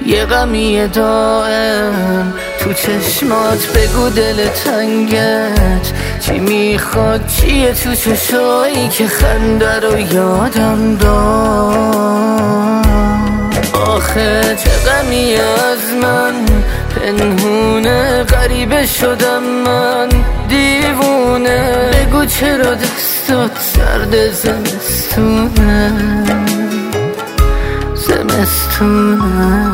یه غمی دائم تو چشمات، بگو دل تنگت چی میخواد، چیه تو چشایی که خنده رو یادم داد. آخه چه غمی از من پنهونه، غریبه شدم من دیوونه، بگو چرا دستات سرد زمستونه زمستونه.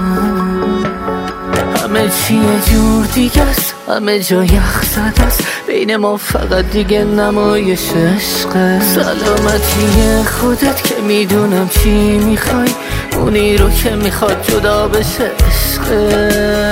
همه چی یه جور دیگه است، همه جا یخ زده است، بین ما فقط دیگه نمایش عشقه. سلامتی خودت که میدونم چی میخوای، اونی رو که میخواد جدا بشه عشقه.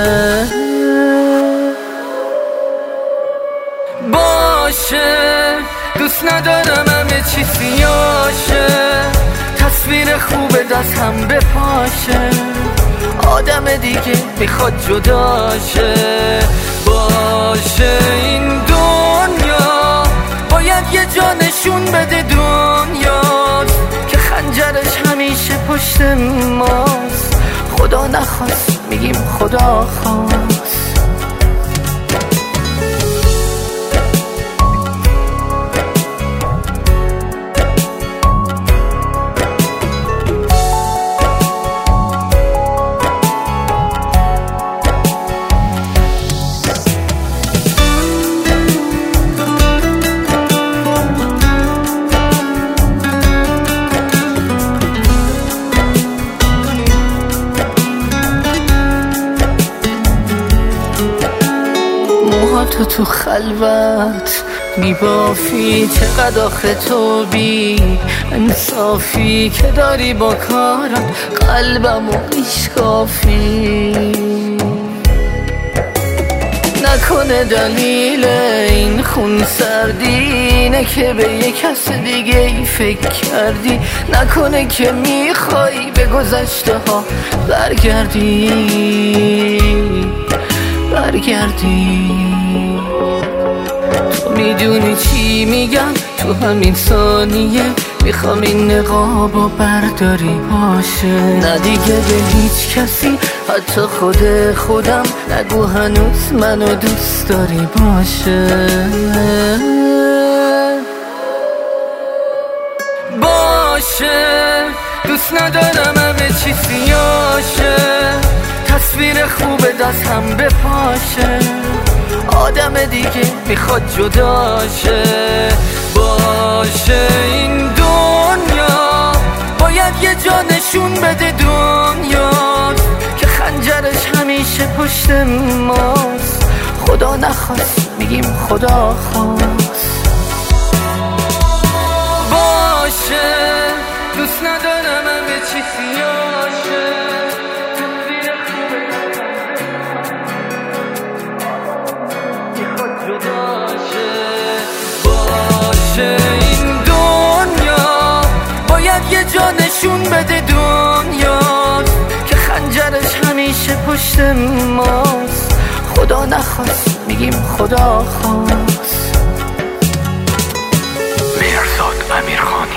باشه دوست ندارم همه چی سیاشه، تصویر خوب دست هم بپاشه، آدم دیگه میخواد جداشه. باشه این دنیا باید یه جا نشون بده دنیا که خنجرش همیشه پشت ماست. خدا نخواست میگیم خدا خواست. تو خلوت میبافی، چقدر آخه تو بی انصافی که داری با کارت قلبمو میشکافی. نکنه دلیل این خون سردی اینه که به یه کس دیگه ای فکر کردی، نکنه که میخوای به گذشته ها برگردی. تو میدونی چی میگم، تو همین ثانیه میخوام این نقابو برداری باشه. نه دیگه به هیچ کسی حتی خودم نگو هنوز منو دوست داری باشه. باشه دوست ندارم همه چی سیاشه، تصویر خوب دست هم بپاشه، آدم دیگه میخواد جداشه. باشه این دنیا باید یه جا نشون بده دنیا که خنجرش همیشه پشت ماست. خدا نخواست میگیم خدا خواست. باشه دوست ندارم همه چی سیاشه، باشه این دنیا باید یه جا نشون بده دنیا که خنجرش همیشه پشت ماست. خدا نخواست میگیم خدا خواست. مهرزاد امیرخانی.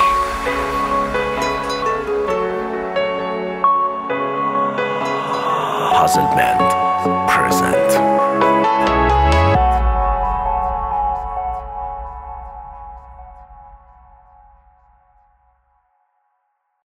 Puzzle Band present.